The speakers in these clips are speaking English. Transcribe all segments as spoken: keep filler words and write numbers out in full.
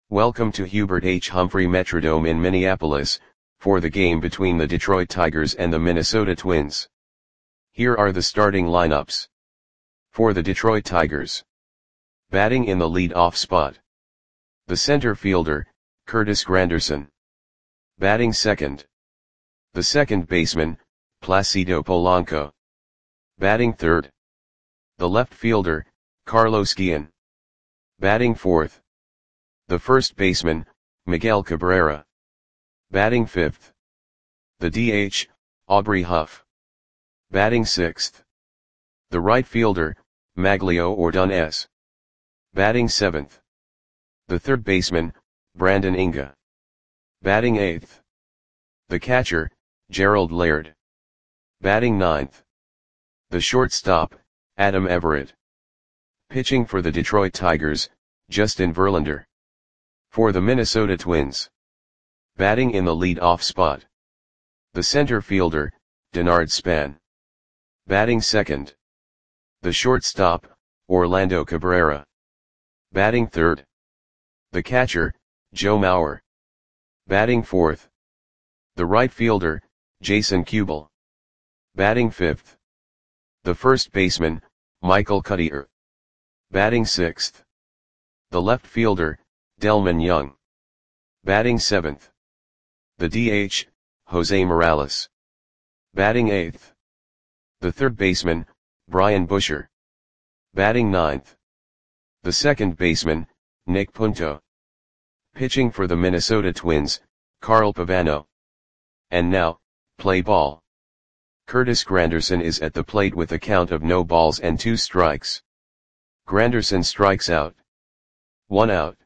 Welcome to Hubert H. Humphrey Metrodome in Minneapolis, for the game between the Detroit Tigers and the Minnesota Twins. Here are the starting lineups. For the Detroit Tigers. Batting in the lead-off spot. The center fielder, Curtis Granderson. Batting second. The second baseman, Placido Polanco. Batting third. The left fielder, Carlos Guillen. Batting fourth. The first baseman, Miguel Cabrera. Batting fifth. The D H, Aubrey Huff. Batting sixth. The right fielder, Maglio Ordonez. Batting seventh. The third baseman, Brandon Inga. Batting eighth. The catcher, Gerald Laird. Batting ninth. The shortstop, Adam Everett. Pitching for the Detroit Tigers, Justin Verlander. For the Minnesota Twins. Batting in the lead-off spot. The center fielder, Denard Span. Batting second. The shortstop, Orlando Cabrera. Batting third. The catcher, Joe Mauer. Batting fourth. The right fielder, Jason Kubel. Batting fifth. The first baseman, Michael Cuddyer. Batting sixth. The left fielder, Delman Young. Batting seventh. The D H, Jose Morales. Batting eighth. The third baseman, Brian Busher. Batting ninth. The second baseman, Nick Punto. Pitching for the Minnesota Twins, Carl Pavano. And now, play ball. Curtis Granderson is at the plate with a count of no balls and two strikes. Granderson strikes out. One out.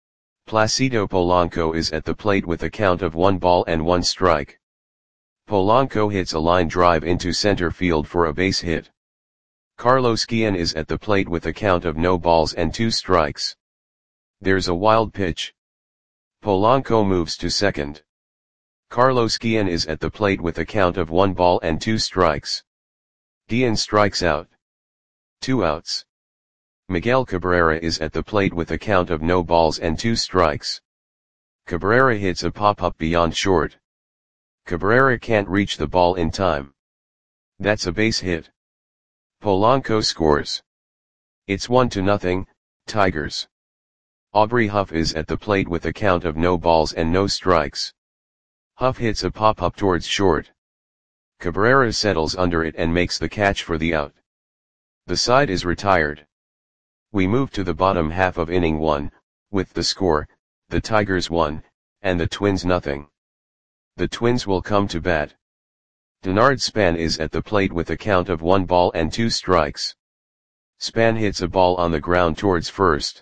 Placido Polanco is at the plate with a count of one ball and one strike. Polanco hits a line drive into center field for a base hit. Carlos Guillen is at the plate with a count of no balls and two strikes. There's a wild pitch. Polanco moves to second. Carlos Guillen is at the plate with a count of one ball and two strikes. Guillen strikes out. Two outs. Miguel Cabrera is at the plate with a count of no balls and two strikes. Cabrera hits a pop-up beyond short. Cabrera can't reach the ball in time. That's a base hit. Polanco scores. It's one to nothing, Tigers. Aubrey Huff is at the plate with a count of no balls and no strikes. Huff hits a pop-up towards short. Cabrera settles under it and makes the catch for the out. The side is retired. We move to the bottom half of inning one, with the score, the Tigers one, and the Twins nothing. The Twins will come to bat. Denard Span is at the plate with a count of one ball and two strikes. Span hits a ball on the ground towards first.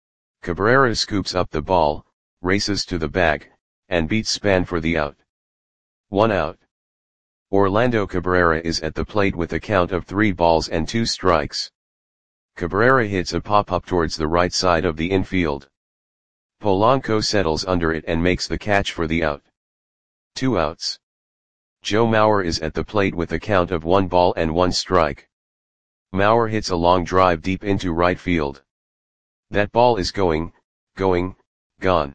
Cabrera scoops up the ball, races to the bag, and beats Span for the out. One out. Orlando Cabrera is at the plate with a count of three balls and two strikes. Cabrera hits a pop-up towards the right side of the infield. Polanco settles under it and makes the catch for the out. Two outs. Joe Mauer is at the plate with a count of one ball and one strike. Mauer hits a long drive deep into right field. That ball is going, going, gone.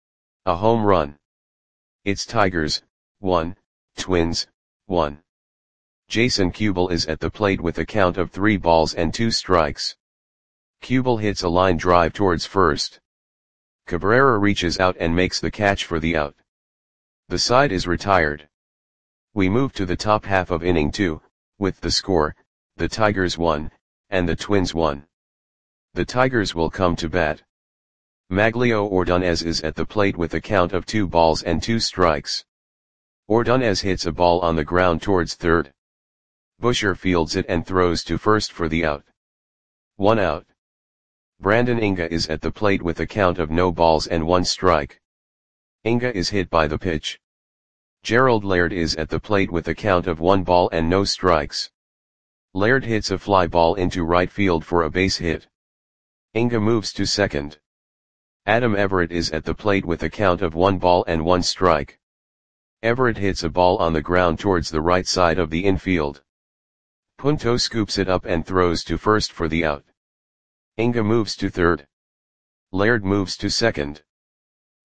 A home run. It's Tigers, one, Twins, one. Jason Kubel is at the plate with a count of three balls and two strikes. Kubel hits a line drive towards first. Cabrera reaches out and makes the catch for the out. The side is retired. We move to the top half of inning two, with the score, the Tigers one, and the Twins one. The Tigers will come to bat. Maglio Ordonez is at the plate with a count of two balls and two strikes. Ordonez hits a ball on the ground towards third. Busher fields it and throws to first for the out. One out. Brandon Inga is at the plate with a count of no balls and one strike. Inga is hit by the pitch. Gerald Laird is at the plate with a count of one ball and no strikes. Laird hits a fly ball into right field for a base hit. Inga moves to second. Adam Everett is at the plate with a count of one ball and one strike. Everett hits a ball on the ground towards the right side of the infield. Punto scoops it up and throws to first for the out. Inga moves to third. Laird moves to second.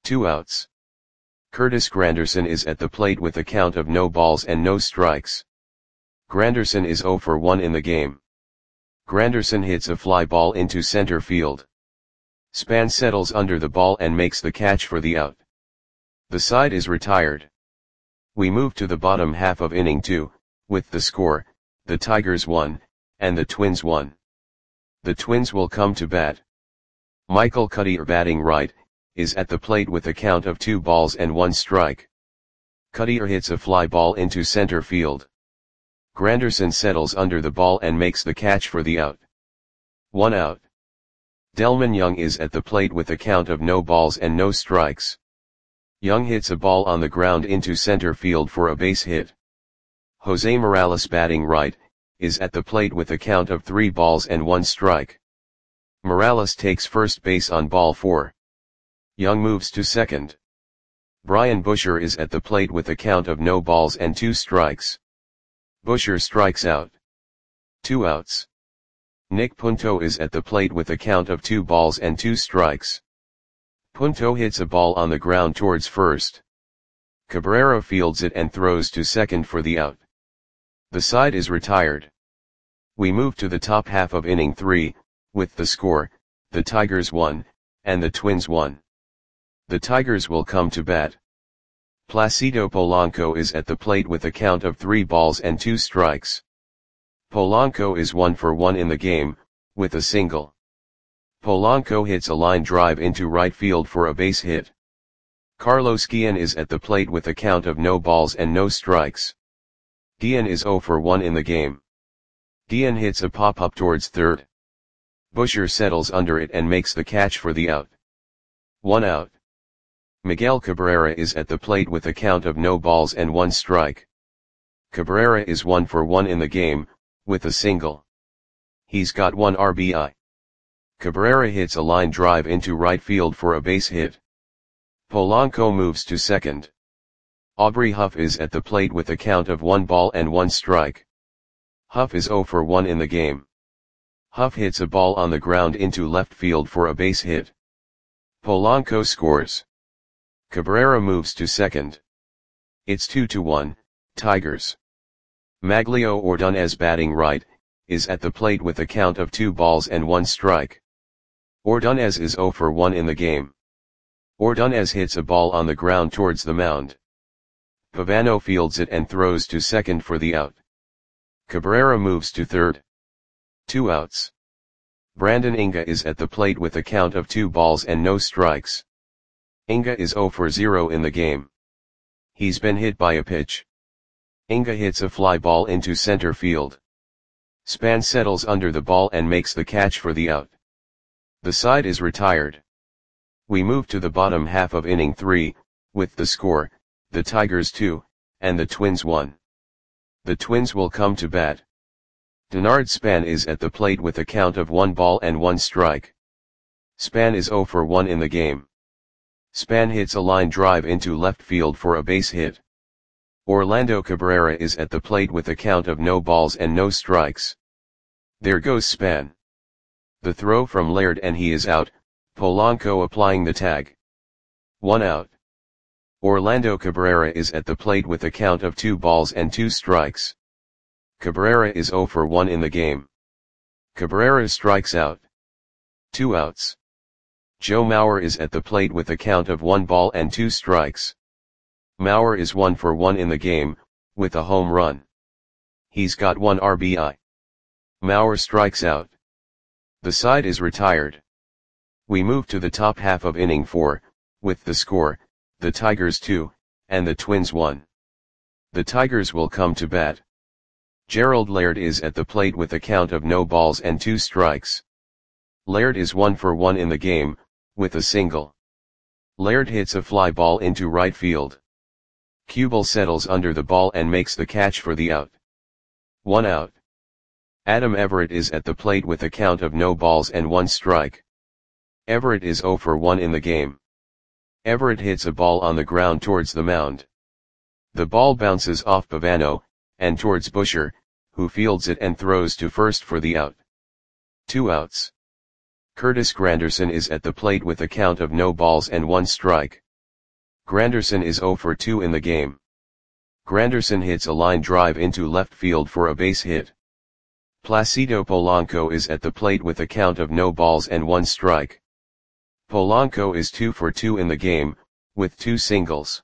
Two outs. Curtis Granderson is at the plate with a count of no balls and no strikes. Granderson is zero for one in the game. Granderson hits a fly ball into center field. Span settles under the ball and makes the catch for the out. The side is retired. We move to the bottom half of inning two, with the score, the Tigers won, and the Twins won. The Twins will come to bat. Michael Cuddyer, batting right, is at the plate with a count of two balls and one strike. Cuddyer hits a fly ball into center field. Granderson settles under the ball and makes the catch for the out. One out. Delmon Young is at the plate with a count of no balls and no strikes. Young hits a ball on the ground into center field for a base hit. Jose Morales, batting right, is at the plate with a count of three balls and one strike. Morales takes first base on ball four. Young moves to second. Brian Busher is at the plate with a count of no balls and two strikes. Busher strikes out. Two outs. Nick Punto is at the plate with a count of two balls and two strikes. Punto hits a ball on the ground towards first. Cabrera fields it and throws to second for the out. The side is retired. We move to the top half of inning three, with the score, the Tigers won, and the Twins won. The Tigers will come to bat. Placido Polanco is at the plate with a count of three balls and two strikes. Polanco is one for one in the game, with a single. Polanco hits a line drive into right field for a base hit. Carlos Guillen is at the plate with a count of no balls and no strikes. Guillen is zero for one in the game. Guillen hits a pop-up towards third. Busher settles under it and makes the catch for the out. One out. Miguel Cabrera is at the plate with a count of no balls and one strike. Cabrera is one for one in the game, with a single. He's got one R B I. Cabrera hits a line drive into right field for a base hit. Polanco moves to second. Aubrey Huff is at the plate with a count of one ball and one strike. Huff is zero for one in the game. Huff hits a ball on the ground into left field for a base hit. Polanco scores. Cabrera moves to second. It's two to one, Tigers. Maglio Ordonez, batting right, is at the plate with a count of two balls and one strike. Ordonez is zero for one in the game. Ordonez hits a ball on the ground towards the mound. Pavano fields it and throws to second for the out. Cabrera moves to third. Two outs. Brandon Inga is at the plate with a count of two balls and no strikes. Inga is zero for zero in the game. He's been hit by a pitch. Inga hits a fly ball into center field. Span settles under the ball and makes the catch for the out. The side is retired. We move to the bottom half of inning three, with the score, the Tigers two, and the Twins one. The Twins will come to bat. Denard Span is at the plate with a count of one ball and one strike. Span is zero for one in the game. Span hits a line drive into left field for a base hit. Orlando Cabrera is at the plate with a count of no balls and no strikes. There goes Span. The throw from Laird and he is out, Polanco applying the tag. One out. Orlando Cabrera is at the plate with a count of two balls and two strikes. Cabrera is zero for one in the game. Cabrera strikes out. Two outs. Joe Mauer is at the plate with a count of one ball and two strikes. Mauer is one for one in the game, with a home run. He's got one R B I. Mauer strikes out. The side is retired. We move to the top half of inning four, with the score, the Tigers two, and the Twins one. The Tigers will come to bat. Gerald Laird is at the plate with a count of no balls and two strikes. Laird is one for one in the game, with a single. Laird hits a fly ball into right field. Kubel settles under the ball and makes the catch for the out. One out. Adam Everett is at the plate with a count of no balls and one strike. Everett is zero for one in the game. Everett hits a ball on the ground towards the mound. The ball bounces off Pavano, and towards Busher, who fields it and throws to first for the out. Two outs. Curtis Granderson is at the plate with a count of no balls and one strike. Granderson is zero for two in the game. Granderson hits a line drive into left field for a base hit. Placido Polanco is at the plate with a count of no balls and one strike. Polanco is two for two in the game, with two singles.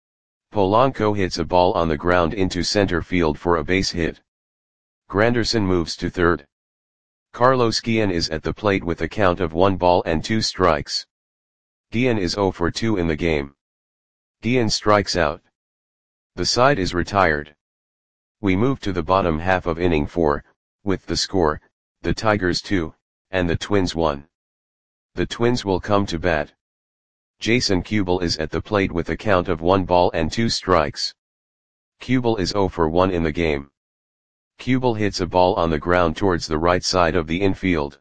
Polanco hits a ball on the ground into center field for a base hit. Granderson moves to third. Carlos Guillen is at the plate with a count of one ball and two strikes. Guillen is zero for two in the game. Guillen strikes out. The side is retired. We move to the bottom half of inning four, with the score, the Tigers two, and the Twins one. The Twins will come to bat. Jason Kubel is at the plate with a count of one ball and two strikes. Kubel is zero for one in the game. Kubel hits a ball on the ground towards the right side of the infield.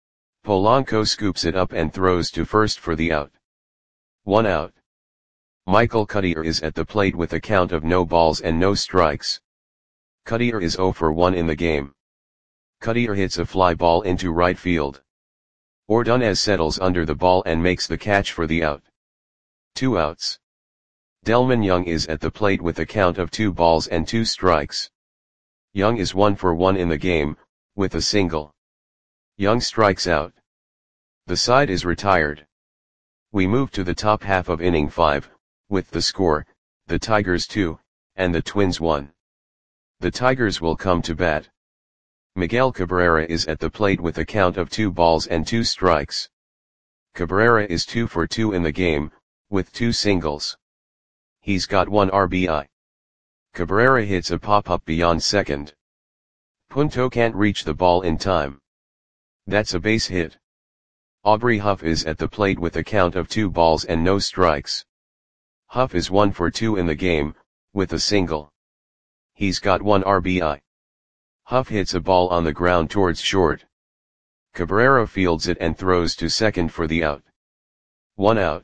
Polanco scoops it up and throws to first for the out. One out. Michael Cuddyer is at the plate with a count of no balls and no strikes. Cuddyer is zero for one in the game. Cuddyer hits a fly ball into right field. Ordonez settles under the ball and makes the catch for the out. Two outs. Delmon Young is at the plate with a count of two balls and two strikes. Young is one for one in the game, with a single. Young strikes out. The side is retired. We move to the top half of inning five, with the score, the Tigers two, and the Twins one. The Tigers will come to bat. Miguel Cabrera is at the plate with a count of two balls and two strikes. Cabrera is two for two in the game, with two singles. He's got one R B I. Cabrera hits a pop-up beyond second. Punto can't reach the ball in time. That's a base hit. Aubrey Huff is at the plate with a count of two balls and no strikes. Huff is one for two in the game, with a single. He's got one R B I. Huff hits a ball on the ground towards short. Cabrera fields it and throws to second for the out. One out.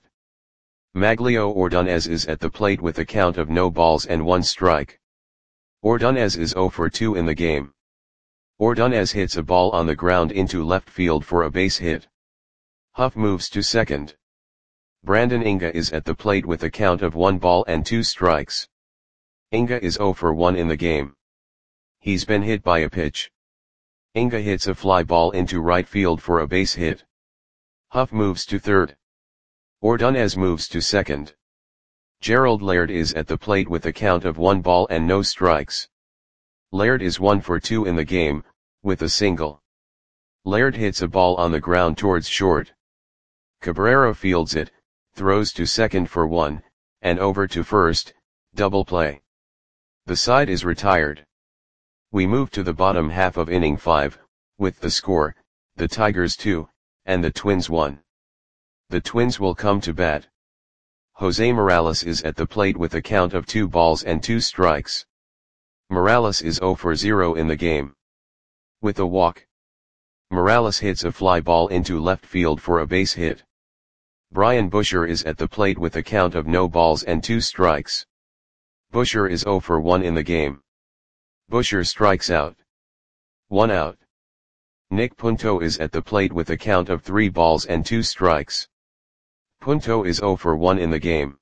Maglio Ordonez is at the plate with a count of no balls and one strike. Ordonez is zero for two in the game. Ordonez hits a ball on the ground into left field for a base hit. Huff moves to second. Brandon Inga is at the plate with a count of one ball and two strikes. Inga is zero for one in the game. He's been hit by a pitch. Inga hits a fly ball into right field for a base hit. Huff moves to third. Ordonez moves to second. Gerald Laird is at the plate with a count of one ball and no strikes. Laird is one for two in the game, with a single. Laird hits a ball on the ground towards short. Cabrera fields it, throws to second for one, and over to first, double play. The side is retired. We move to the bottom half of inning five, with the score, the Tigers two, and the Twins one. The Twins will come to bat. Jose Morales is at the plate with a count of two balls and two strikes. Morales is zero for zero in the game. With a walk. Morales hits a fly ball into left field for a base hit. Brian Busher is at the plate with a count of no balls and two strikes. Busher is zero for one in the game. Busher strikes out. One out. Nick Punto is at the plate with a count of three balls and two strikes. Punto is zero for one in the game.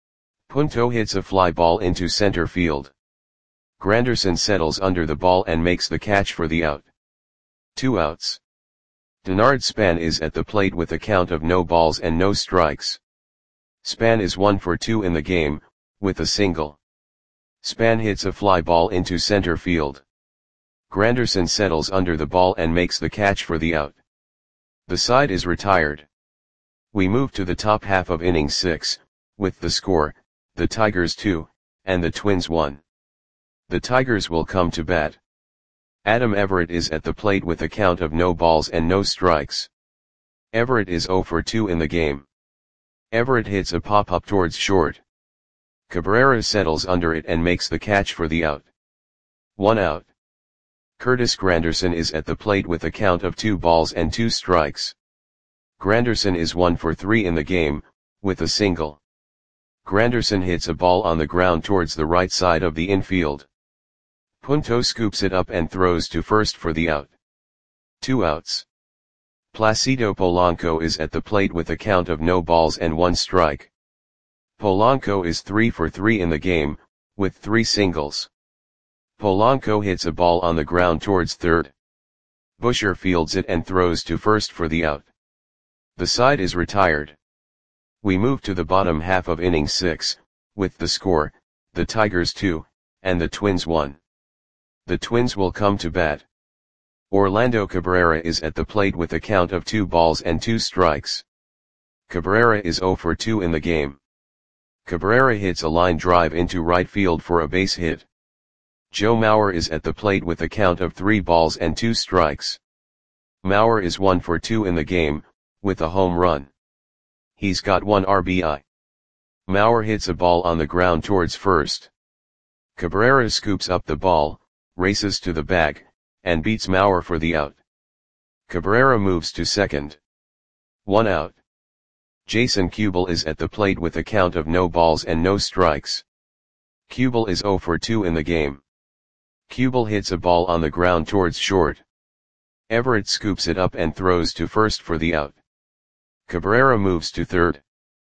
Punto hits a fly ball into center field. Granderson settles under the ball and makes the catch for the out. Two outs. Denard Span is at the plate with a count of no balls and no strikes. Span is one for two in the game, with a single. Span hits a fly ball into center field. Granderson settles under the ball and makes the catch for the out. The side is retired. We move to the top half of inning six, with the score, the Tigers two, and the Twins one. The Tigers will come to bat. Adam Everett is at the plate with a count of no balls and no strikes. Everett is zero for two in the game. Everett hits a pop-up towards short. Cabrera settles under it and makes the catch for the out. One out. Curtis Granderson is at the plate with a count of two balls and two strikes. Granderson is one for three in the game, with a single. Granderson hits a ball on the ground towards the right side of the infield. Punto scoops it up and throws to first for the out. Two outs. Placido Polanco is at the plate with a count of no balls and one strike. Polanco is three for three in the game, with three singles. Polanco hits a ball on the ground towards third. Busher fields it and throws to first for the out. The side is retired. We move to the bottom half of inning six, with the score, the Tigers two, and the Twins one. The Twins will come to bat. Orlando Cabrera is at the plate with a count of two balls and two strikes. Cabrera is zero for two in the game. Cabrera hits a line drive into right field for a base hit. Joe Mauer is at the plate with a count of three balls and two strikes. Mauer is one for two in the game, with a home run. He's got one R B I. Mauer hits a ball on the ground towards first. Cabrera scoops up the ball, races to the bag, and beats Mauer for the out. Cabrera moves to second. One out. Jason Kubel is at the plate with a count of no balls and no strikes. Kubel is zero for two in the game. Kubel hits a ball on the ground towards short. Everett scoops it up and throws to first for the out. Cabrera moves to third.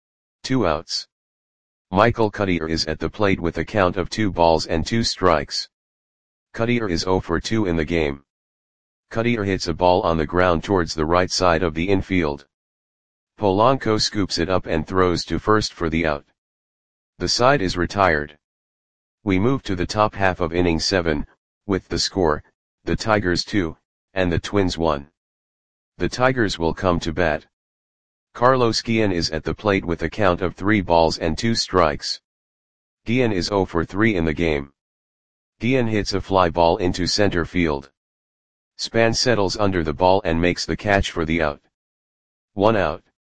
Two outs. Michael Cuddyer is at the plate with a count of two balls and two strikes. Cuddyer is zero for two in the game. Cuddyer hits a ball on the ground towards the right side of the infield. Polanco scoops it up and throws to first for the out. The side is retired. We move to the top half of inning seven, with the score, the Tigers two, and the Twins one. The Tigers will come to bat. Carlos Guillen is at the plate with a count of three balls and two strikes. Guillen is zero for three in the game. Guillen hits a fly ball into center field. Span settles under the ball and makes the catch for the out. One out.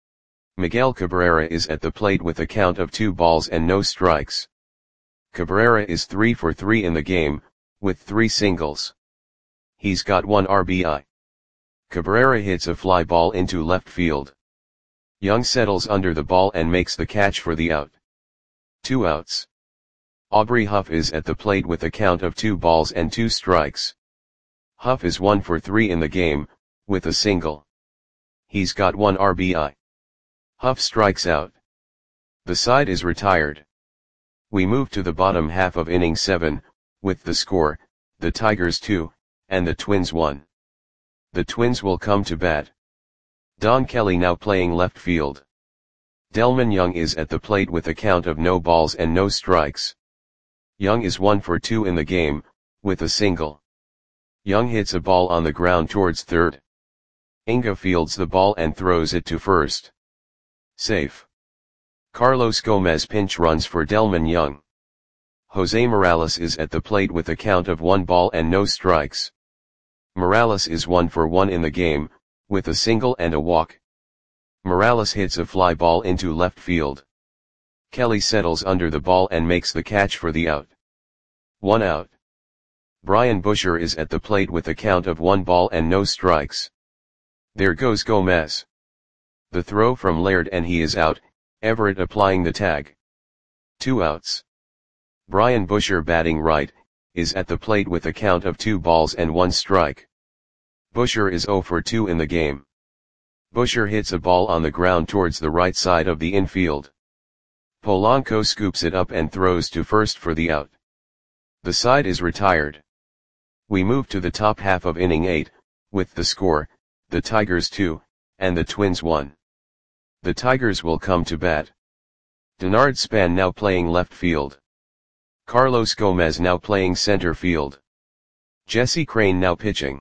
Miguel Cabrera is at the plate with a count of two balls and no strikes. Cabrera is three for three in the game, with three singles. He's got one R B I. Cabrera hits a fly ball into left field. Young settles under the ball and makes the catch for the out. Two outs. Aubrey Huff is at the plate with a count of two balls and two strikes. Huff is one for three in the game, with a single. He's got one R B I. Huff strikes out. The side is retired. We move to the bottom half of inning seven, with the score, the Tigers two, and the Twins one. The Twins will come to bat. Don Kelly now playing left field. Delmon Young is at the plate with a count of no balls and no strikes. Young is one for two in the game, with a single. Young hits a ball on the ground towards third. Inga fields the ball and throws it to first. Safe. Carlos Gomez pinch runs for Delmon Young. Jose Morales is at the plate with a count of one ball and no strikes. Morales is one for one in the game, with a single and a walk. Morales hits a fly ball into left field. Kelly settles under the ball and makes the catch for the out. One out. Brian Busher is at the plate with a count of one ball and no strikes. There goes Gomez. The throw from Laird and he is out, Everett applying the tag. Two outs. Brian Busher batting right, is at the plate with a count of two balls and one strike. Busher is zero for two in the game. Busher hits a ball on the ground towards the right side of the infield. Polanco scoops it up and throws to first for the out. The side is retired. We move to the top half of inning eight, with the score, the Tigers two, and the Twins one. The Tigers will come to bat. Denard Span now playing left field. Carlos Gomez now playing center field. Jesse Crane now pitching.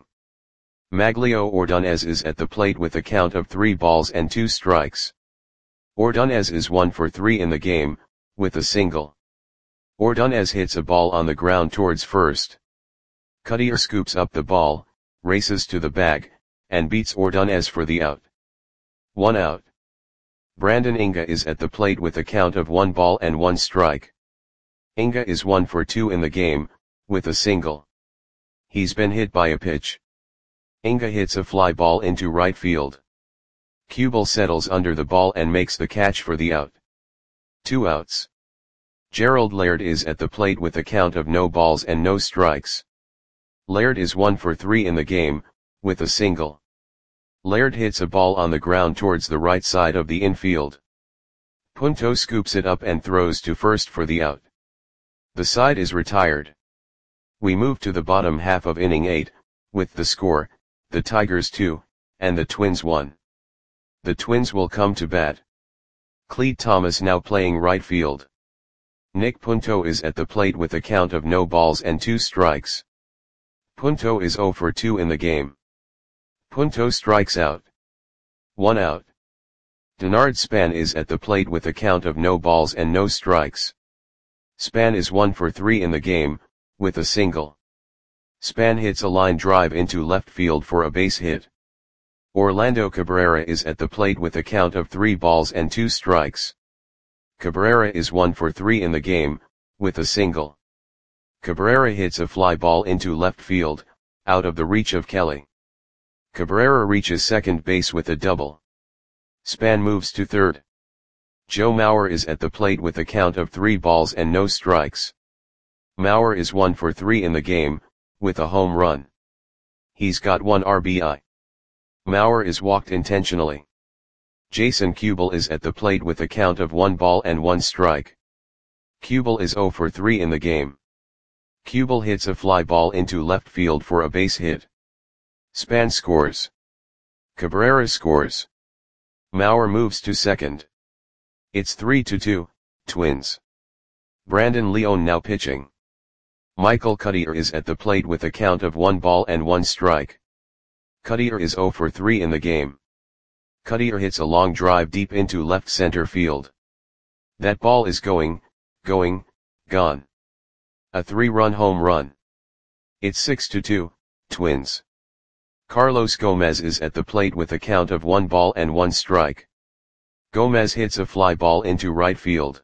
Maglio Ordonez is at the plate with a count of three balls and two strikes. Ordonez is one for three in the game, with a single. Ordonez hits a ball on the ground towards first. Cuddyer scoops up the ball, races to the bag, and beats Ordonez for the out. One out. Brandon Inga is at the plate with a count of one ball and one strike. Inga is one for two in the game, with a single. He's been hit by a pitch. Inga hits a fly ball into right field. Kubel settles under the ball and makes the catch for the out. Two outs. Gerald Laird is at the plate with a count of no balls and no strikes. Laird is one for three in the game, with a single. Laird hits a ball on the ground towards the right side of the infield. Punto scoops it up and throws to first for the out. The side is retired. We move to the bottom half of inning eight, with the score, the Tigers two, and the Twins one. The Twins will come to bat. Clete Thomas now playing right field. Nick Punto is at the plate with a count of no balls and two strikes. Punto is oh for two in the game. Punto strikes out. One out. Denard Span is at the plate with a count of no balls and no strikes. Span is one for three in the game, with a single. Span hits a line drive into left field for a base hit. Orlando Cabrera is at the plate with a count of three balls and two strikes. Cabrera is one for three in the game, with a single. Cabrera hits a fly ball into left field, out of the reach of Kelly. Cabrera reaches second base with a double. Span moves to third. Joe Mauer is at the plate with a count of three balls and no strikes. Mauer is one for three in the game, with a home run. He's got one R B I. Mauer is walked intentionally. Jason Kubel is at the plate with a count of one ball and one strike. Kubel is oh for three in the game. Kubel hits a fly ball into left field for a base hit. Span scores. Cabrera scores. Mauer moves to second. It's three to two, Twins. Brandon Leone now pitching. Michael Cuddyer is at the plate with a count of one ball and one strike. Cuddyer is oh for three in the game. Cuddyer hits a long drive deep into left center field. That ball is going, going, gone. A three-run home run. It's six to two, Twins. Carlos Gomez is at the plate with a count of one ball and one strike. Gomez hits a fly ball into right field.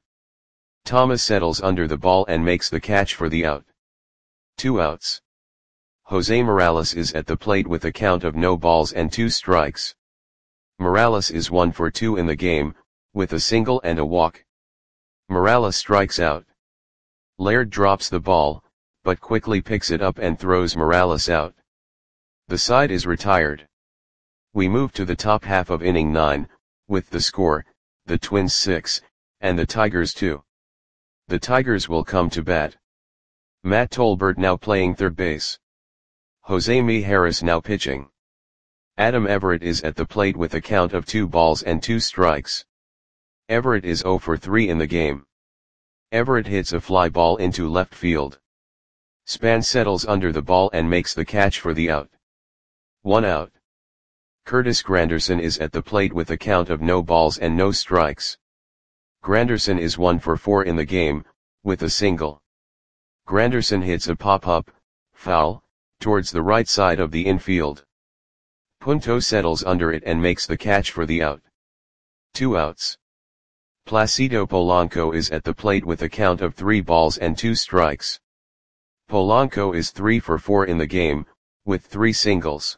Thomas settles under the ball and makes the catch for the out. Two outs. Jose Morales is at the plate with a count of no balls and two strikes. Morales is one for two in the game, with a single and a walk. Morales strikes out. Laird drops the ball, but quickly picks it up and throws Morales out. The side is retired. We move to the top half of inning nine, with the score, the Twins six, and the Tigers two. The Tigers will come to bat. Matt Tolbert now playing third base. Jose Mijares now pitching. Adam Everett is at the plate with a count of two balls and two strikes. Everett is oh for three in the game. Everett hits a fly ball into left field. Span settles under the ball and makes the catch for the out. One out. Curtis Granderson is at the plate with a count of no balls and no strikes. Granderson is one for four in the game, with a single. Granderson hits a pop-up, foul, towards the right side of the infield. Punto settles under it and makes the catch for the out. Two outs. Placido Polanco is at the plate with a count of three balls and two strikes. Polanco is three for four in the game, with three singles.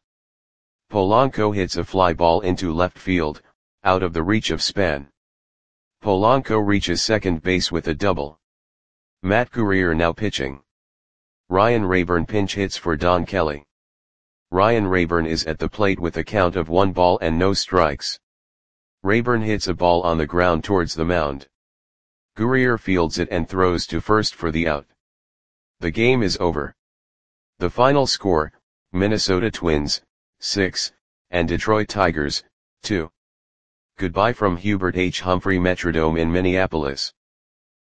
Polanco hits a fly ball into left field, out of the reach of Span. Polanco reaches second base with a double. Matt Guerrier now pitching. Ryan Rayburn pinch hits for Don Kelly. Ryan Rayburn is at the plate with a count of one ball and no strikes. Rayburn hits a ball on the ground towards the mound. Guerrier fields it and throws to first for the out. The game is over. The final score, Minnesota Twins, six, and Detroit Tigers, two. Goodbye from Hubert H. Humphrey Metrodome in Minneapolis.